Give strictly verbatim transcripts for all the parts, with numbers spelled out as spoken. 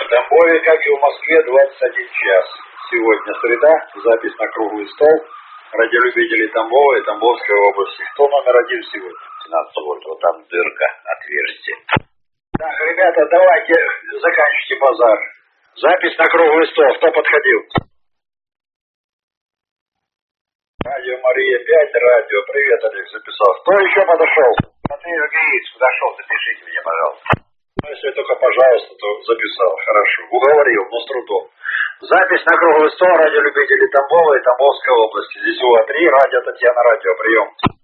Тамбове, как и в Москве, двадцать один час. Сегодня среда, запись на круглый стол. Радиолюбителей Тамбова и Тамбовской области. Кто номер один сегодня? пятнадцать вольт, вот там дырка, отверстие. Так, ребята, давайте заканчивайте базар. Запись на круглый стол. Кто подходил? Радио Мария пять, радио. Привет, Олег, записал. Кто еще подошел? Андрей Сергеевич подошел, запишите меня, пожалуйста. Ну, если только пожалуйста, то записал. Хорошо. Уговорил, но с трудом. Запись на круглый стол радиолюбителей Тамбова и Тамбовской области. Здесь УА-три, радио Татьяна, радио. Прием.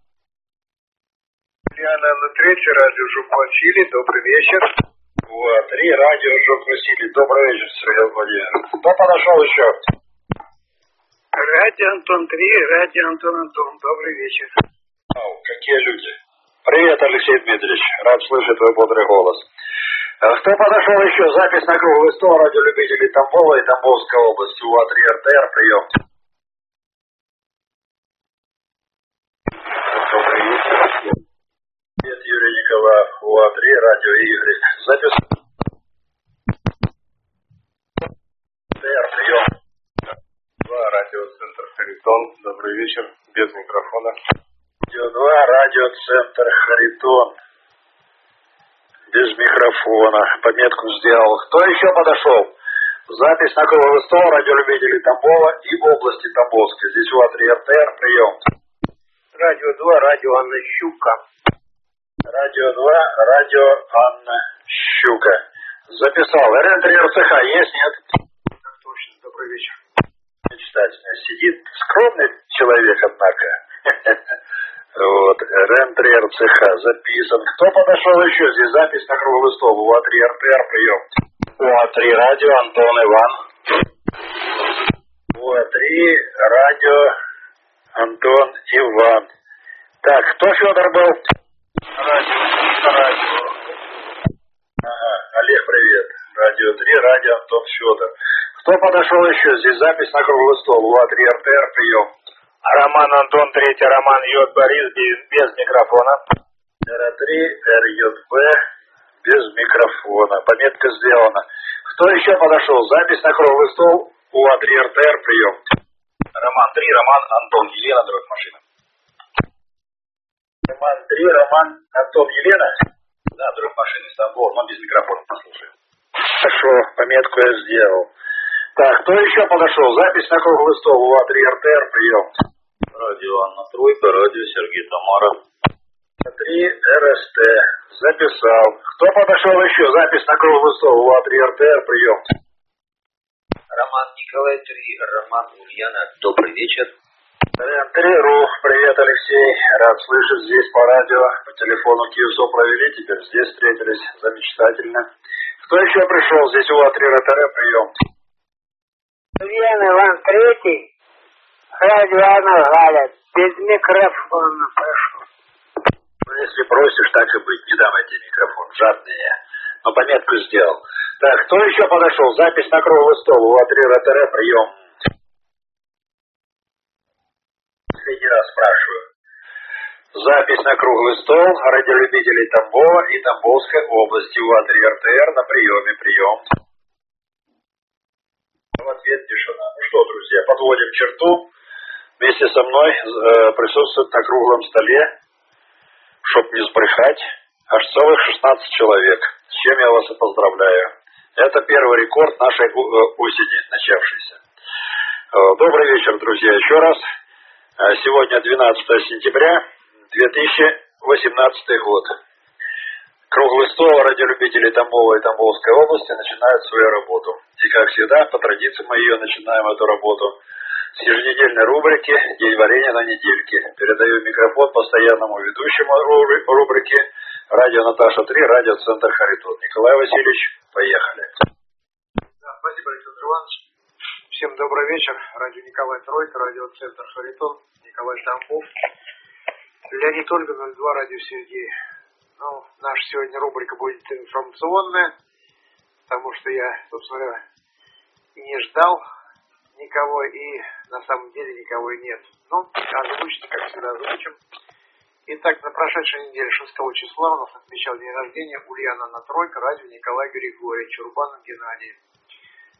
Татьяна на третье, радио Жук-Василий. Добрый вечер. УА-три, радио Жук-Василий. Добрый вечер, Сергей Владимирович. Кто подошел еще? Радио Антон три, радио Антон Антон. Добрый вечер. Ау, какие люди. Привет, Алексей Дмитриевич. Рад слышать твой бодрый голос. Кто подошел еще? Запись на круглый стол радиолюбителей Тамбова и Тамбовской области. УА-три, РТР, прием. Привет, Юрий Николаев. УА-три, радио Игорь. Запись. РТР, прием. два, радиоцентр Харитон. Добрый вечер. Без микрофона. Радио два, радиоцентр Харитон. Без микрофона. Пометку сделал. Кто еще подошел? Запись на круглый стол радиолюбителей Тамбова и области Тамбовской. Здесь УА-три, РТР, прием. Радио два, радио Анна Щука. Радио два, радио Анна Щука. Записал. РН-три РЦХ есть, нет? Так точно. Добрый вечер. Мечтательно. Сидит скромный человек, однако. Вот, РН-три РЦХ записан. Кто подошел еще? Здесь запись на круглый стол. УА-три РТР, прием. УА-три, радио Антон Иван. УА-три, радио Антон Иван. Так, кто Федор был? Радио, радио. Ага, Олег, привет. Радио три, радио Антон Федор. Кто подошел еще? Здесь запись на круглый стол. УА-три РТР, прием. Роман Антон, третий, Роман Йод Борис, без, без микрофона. эр-три, эр-ю-бэ, без микрофона. Пометка сделана. Кто еще подошел? Запись на круглый стол. УА-три РТР, прием. Роман три, Роман Антон, Елена, дрожь машина. Роман три, Роман Антон, Елена? Да, дрожь машины с тобой, но без микрофона, послушаем. Хорошо, пометку я сделал. Так, кто еще подошел? Запись на круглый стол. УА-три РТР, прием. Радио Анна Тройка, радио Сергей Тамара. три эр-эс-тэ. Записал. Кто подошел еще? Запись на круглый стол. УА-три РТР, прием. Роман Николай три, Роман Ульяна. Добрый вечер. РН-три РУ. Привет, Алексей. Рад слышать здесь по радио. По телефону КИУСО провели, теперь здесь встретились. Замечательно. Кто еще пришел? Здесь УА-три РТР, прием. Ульяна Иван третий. Радио Анна Галя. Без микрофона пошел. Ну, если просишь, так и быть, не дам я тебе микрофон. Жадный я. Но пометку сделал. Так, кто еще подошел? Запись на круглый стол. УА-три РТР, прием. Последний раз спрашиваю. Запись на круглый стол радиолюбителей Тамбова и Тамбовской области. УА-три РТР на приеме, прием. В ответ тишина. Ну что, друзья, подводим черту. Вместе со мной э, присутствует на круглом столе, чтоб не сбрехать, аж целых шестнадцать человек. С чем я вас и поздравляю. Это первый рекорд нашей осени, начавшейся. Э, добрый вечер, друзья, еще раз. Э, сегодня двенадцатое сентября две тысячи восемнадцатый год. Круглый стол радиолюбителей Тамбова и Тамбовской области начинает свою работу. И как всегда, по традиции мы ее начинаем, эту работу, с еженедельной рубрики «День варенья на недельке». Передаю микрофон постоянному ведущему рубрики «Радио Наташа три», радиоцентр Харитон. Николай Васильевич, поехали. Да, спасибо, Александр Иванович. Всем добрый вечер. Радио Николай Тройка, радиоцентр Харитон, Николай Тамбов. Леонид Ольга, ноль два, радио Сергей. Ну, наша сегодня рубрика будет информационная, потому что я, собственно говоря, не ждал никого, и на самом деле никого и нет. Ну, озвучить, как всегда, озвучим. Итак, на прошедшей неделе шестого числа у нас отмечал день рождения Ульяна на Тройка, радио Николай Григорьевич, Урбанов Геннадий.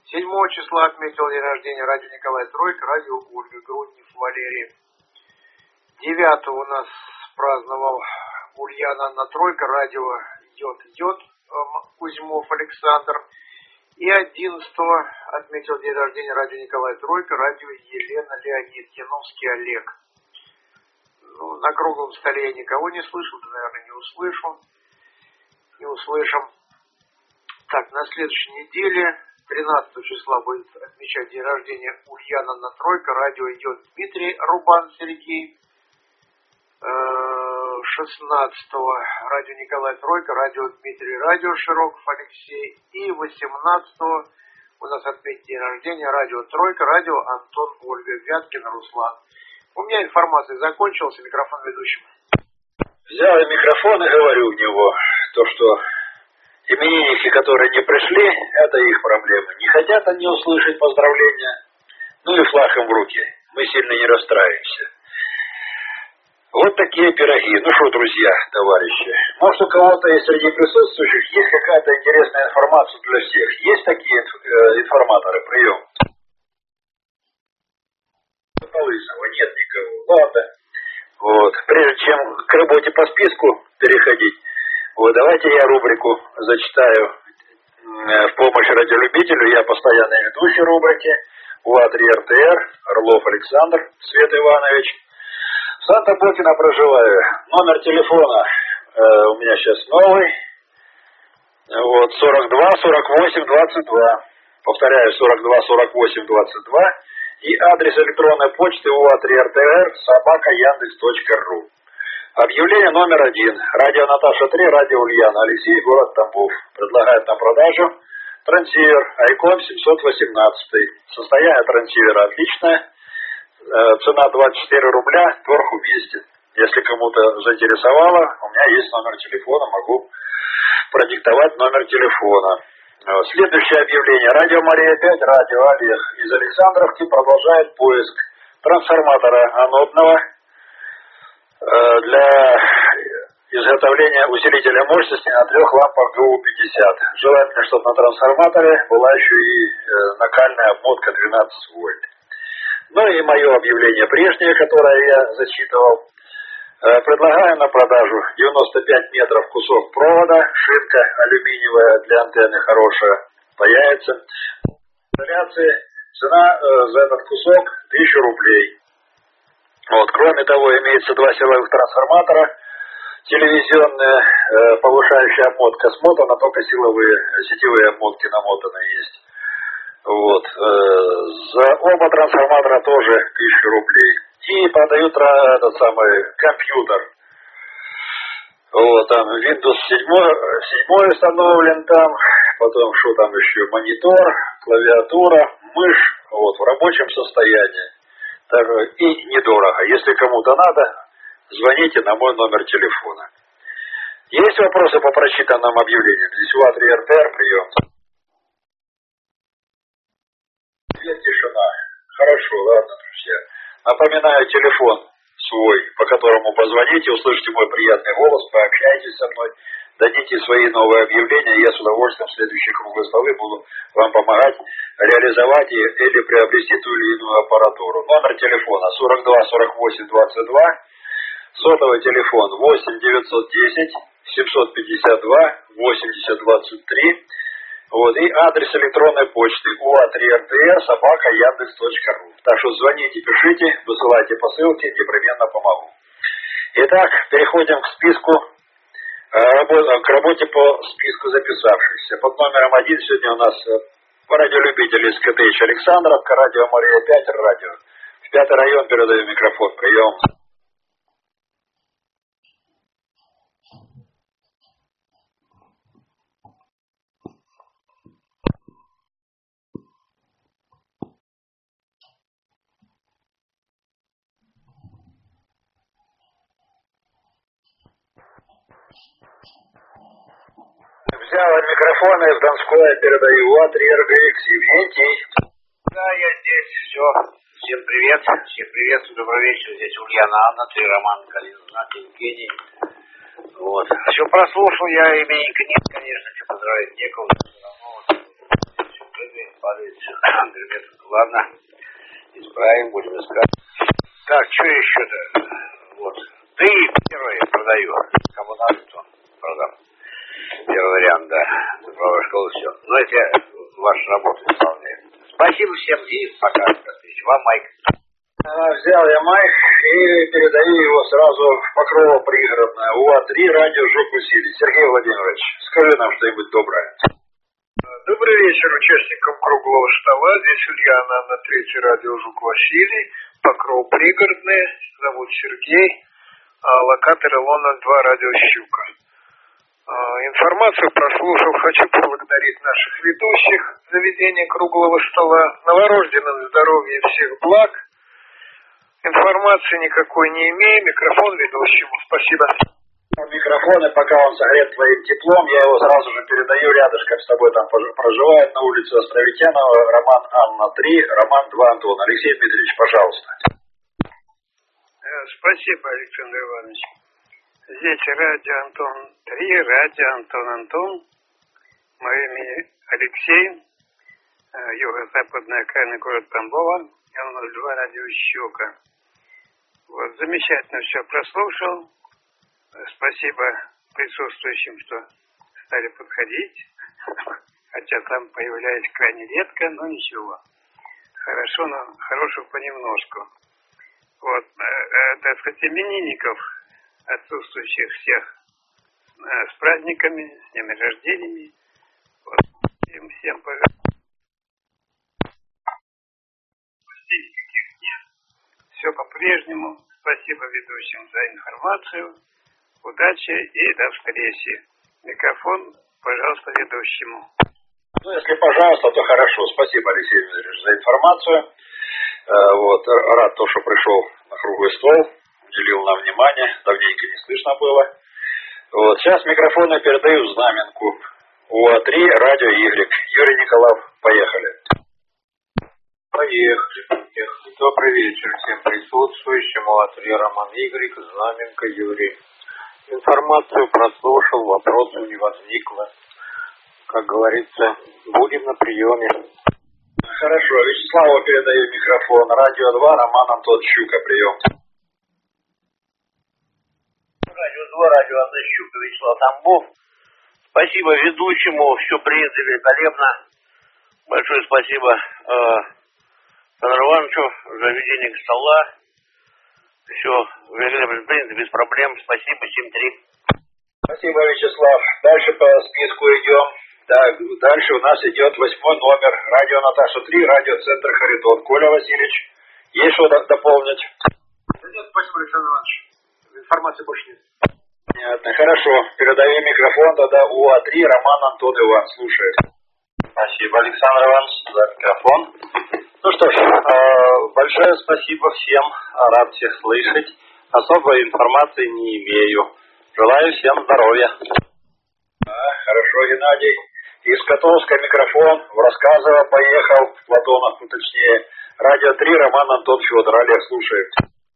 седьмого числа отметил день рождения радио Николай Тройка, радио Ольга Груднев Валерий. девятого у нас праздновал Ульяна Анна Тройка, радио Йод Йод Кузьмов Александр. И одиннадцатого отметил день рождения радио Николай Тройка, радио Елена Леонид Яновский Олег. Ну, на круглом столе я никого не слышал, да, наверное, не услышу. Не услышим. Так, на следующей неделе, тринадцатого числа, будет отмечать день рождения Ульяна Анна Тройка, радио идет Дмитрий Рубан Сергей. шестнадцатого радио Николай Тройка, радио Дмитрий, радио Широков Алексей. И восемнадцатого у нас отметит день рождения радио Тройка, радио Антон Ольга, Вяткин Руслан. У меня информация закончилась, микрофон ведущему. Взял я микрофон и говорю в него, то что именинники, которые не пришли, это их проблемы. Не хотят они услышать поздравления, ну и флаг им в руки. Мы сильно не расстраиваемся. Вот такие пироги. Ну что, друзья, товарищи, может, у кого-то из среди присутствующих есть какая-то интересная информация для всех? Есть такие э, информаторы? Прием. Лысого нет никого. Ладно. Вот. Прежде чем к работе по списку переходить, вот, давайте я рубрику зачитаю э, в помощь радиолюбителю. Я постоянный ведущий рубрики. УА-три эр тэ эр, Орлов Александр, Свет Иванович. В Санта-Бокино проживаю. Номер телефона э, у меня сейчас новый. Вот, сорок два сорок восемь двадцать два. Повторяю, сорок два сорок восемь двадцать два. И адрес электронной почты уа три эр тэ эр собака яндекс точка ру. Объявление номер один. Радио Наташа три, радио Ульяна. Алексей, город Тамбов. Предлагает на продажу трансивер Айкон семьсот восемнадцать. Состояние трансивера отличное. Цена двадцать четыре рубля, торг уместен. Если кому-то заинтересовало, у меня есть номер телефона, могу продиктовать номер телефона. Следующее объявление. Радио Мария пять, радио Олег из Александровки продолжает поиск трансформатора анодного для изготовления усилителя мощности на трех лампах гэ у пятьдесят. Желательно, чтобы на трансформаторе была еще и накальная обмотка двенадцать вольт. Ну и мое объявление прежнее, которое я зачитывал. Предлагаю на продажу девяносто пять метров кусок провода, шинка алюминиевая для антенны хорошая, появится. Изоляции, цена э, за этот кусок тысяча рублей. Вот, кроме того, имеется два силовых трансформатора, телевизионная э, повышающая обмотка смотана, только силовые сетевые обмотки намотаны есть. Вот, э, за оба трансформатора тоже тысяча рублей. И продают этот самый компьютер. Вот, там Windows семь установлен там, потом что там еще, монитор, клавиатура, мышь, вот, в рабочем состоянии. Так, и недорого. Если кому-то надо, звоните на мой номер телефона. Есть вопросы по прочитанным объявлениям? Здесь УА три эр тэ эр, прием. Свет, тишина. Хорошо, ладно, друзья. Напоминаю телефон свой, по которому позвоните, услышите мой приятный голос, пообщайтесь со мной, дадите свои новые объявления, и я с удовольствием в следующие круглые столы буду вам помогать реализовать или приобрести ту или иную аппаратуру. Номер телефона сорок два сорок восемь двадцать два, сотовый телефон восемь девятьсот десять семьсот пятьдесят два восемьдесят двадцать три. Вот, и адрес электронной почты уа три эр тэ эр собака яндекс точка ру. Так что звоните, пишите, высылайте посылки, непременно помогу. Итак, переходим к списку, к работе по списку записавшихся. Под номером один сегодня у нас радиолюбитель из ка тэ эйч Александровка, радио Мария пять, радио. В пятый район передаю микрофон. Прием. Взял микрофон и в Донское передаю УА три эр гэ икс Евгений. Да, я здесь, все. Всем привет, всем приветствую, добрый вечер. Здесь Ульяна Анна, три Роман Калин, знак Евгений. Вот. Все прослушал, я именинника нет, конечно, что поздравить некого. падает. Ладно, исправим, будем искать. Так, что еще-то? Вот. Ты первый продаю. Кому надо, то продам. Первый вариант, да. Цифровая школа, все. Ну, это ваша работа исполняет. Спасибо всем и пока. Вам Майк. А, взял я Майк и передаю его сразу в Покрово пригородное. УА-три, радио Жук усилий. Сергей Владимирович, скажи нам что-нибудь доброе. Добрый вечер участникам круглого стола. Здесь Илья на третий радио Жук Василий. Покров пригородное. Зовут Сергей. Локатор эл о ноль два радио Щука. Информацию прослушал. Хочу поблагодарить наших ведущих заведения круглого стола. Новорожденным здоровья и всех благ. Информации никакой не имею. Микрофон ведущему. Спасибо. Микрофон, и пока он согрет твоим теплом, я его сразу же передаю рядышком с тобой. Там проживает на улице Островитянова Роман Анна три, Роман два Антон. Алексей Дмитриевич, пожалуйста. Спасибо, Александр Иванович. Здесь радио Антон три, радио Антон Антон. Мое имя Алексей. Юго-западная окраина город Тамбова. эл ноль два радио Щука. Вот, замечательно все прослушал. Спасибо присутствующим, что стали подходить. Хотя там появляюсь крайне редко, но ничего. Хорошо, но хорошего понемножку. Вот, э, так сказать, именинников, отсутствующих всех, э, с праздниками, с днями рождениями. Вот, им всем пожалуйста. Все по-прежнему. Спасибо ведущим за информацию. Удачи и до встречи. Микрофон, пожалуйста, ведущему. Ну, если пожалуйста, то хорошо. Спасибо, Алексей Дмитриевич, за информацию. Вот, рад то, что пришел на круглый стол, уделил нам внимание, давненько не слышно было. Вот, сейчас микрофон я передаю Знаменку. УА-три, радио Y. Юрий Николаев, поехали. Поехали. Добрый вечер всем присутствующим. УА-три, Роман Y, Знаменка, Юрий. Информацию прослушал, вопросов не возникло. Как говорится, будем на приеме. Хорошо, Вячеславу передаю микрофон. Радио два, Роман Антон Щука, прием. Радио два, радио Антон Щука, Вячеслав Тамбов. Спасибо ведущему, все принято великолепно. Большое спасибо э, Александру Ивановичу за ведение стола. Все великолепно принято, без проблем. Спасибо, семь три. Спасибо, Вячеслав. Дальше по списку идем. Так, дальше у нас идет восьмой номер. Радио Наташа три, радиоцентр Харитон. Коля Васильевич, есть что дополнить? Да нет, спасибо, Александр Иванович. Информации больше нет. Понятно. Хорошо. Передаю микрофон тогда УА-три, Роман Антон Иван. Слушает. Спасибо, Александр Иванович, за микрофон. Ну что ж, э, большое спасибо всем. Рад всех слышать. Особой информации не имею. Желаю всем здоровья. А, хорошо, Геннадий. Из Котовска микрофон. В Рассказово поехал. В Платонов, ну, точнее. Радио три, Роман Антон Федор. Олег, слушает.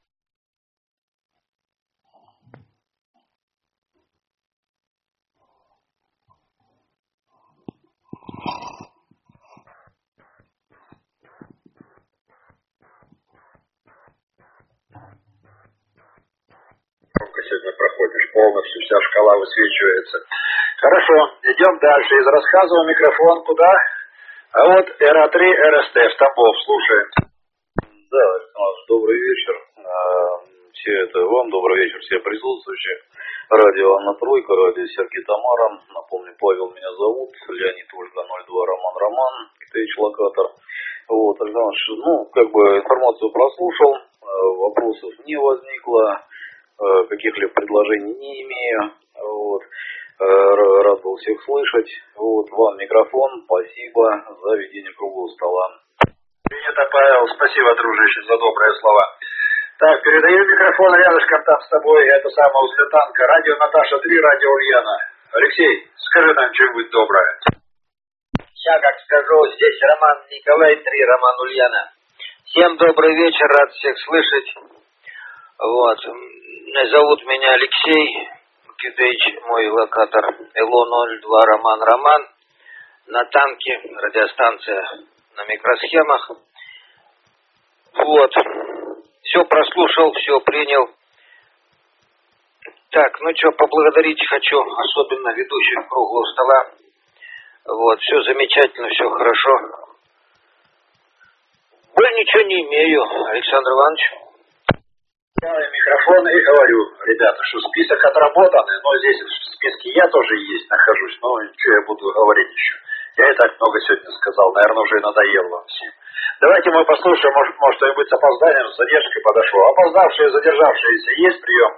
Сегодня проходишь полностью, вся шкала высвечивается. Хорошо, идем дальше. Из Рассказова микрофон куда? А вот эр а три, эр эс тэ в Тамбов, слушаем. Да, Александр, добрый вечер. Все это вам, добрый вечер, все присутствующие. Радио Анна Тройка, радио Сергей Тамара. Напомню, Павел меня зовут, Леонид Ольга ноль два, Роман Роман, Китаич локатор. Вот, Александр, ну, как бы информацию прослушал, вопросов не возникло. Каких-либо предложений не имею. Вот. Рад был всех слышать. Вот. Вам микрофон. Спасибо за ведение круглого стола. Принято, Павел. Спасибо, дружище, за добрые слова. Так, передаю микрофон рядышком там с тобой. Это самая Узлетанка. Радио Наташа три, радио Ульяна. Алексей, скажи нам что-нибудь доброе. Я как скажу, здесь Роман Николай три, Роман Ульяна. Всем добрый вечер, рад всех слышать. Вот. Зовут меня Алексей Кидыч, мой локатор эл о ноль два, Роман Роман. На танке радиостанция на микросхемах. Вот. Все прослушал, все принял. Так, ну что, поблагодарить хочу, особенно ведущих круглого стола. Вот, все замечательно, все хорошо. Боль ничего не имею, Александр Иванович. Я микрофон и говорю, ребята, что список отработанный, но здесь в списке я тоже есть, нахожусь, но что я буду говорить еще. Я и так много сегодня сказал, наверное, уже надоел вам всем. Давайте мы послушаем, может, может кто-нибудь с опозданием, с задержкой подошел. Опоздавшие, задержавшиеся, есть прием?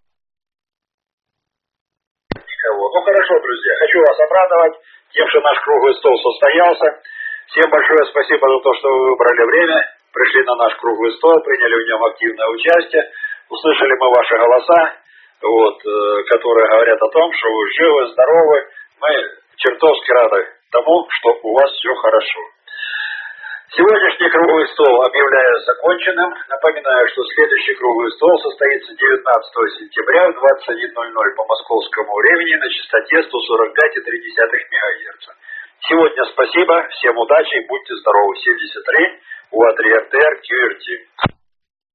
Никого. Ну хорошо, друзья, хочу вас обрадовать тем, что наш круглый стол состоялся. Всем большое спасибо за то, что вы выбрали время, пришли на наш круглый стол, приняли в нем активное участие. Услышали мы ваши голоса, вот, э, которые говорят о том, что вы живы, здоровы. Мы чертовски рады тому, что у вас все хорошо. Сегодняшний круглый стол объявляю законченным. Напоминаю, что следующий круглый стол состоится девятнадцатого сентября в двадцать один ноль ноль по московскому времени на частоте сто сорок пять и три десятых мегагерца. Сегодня спасибо, всем удачи и будьте здоровы. семьдесят три, УА три эр тэ эр, кью эр ти.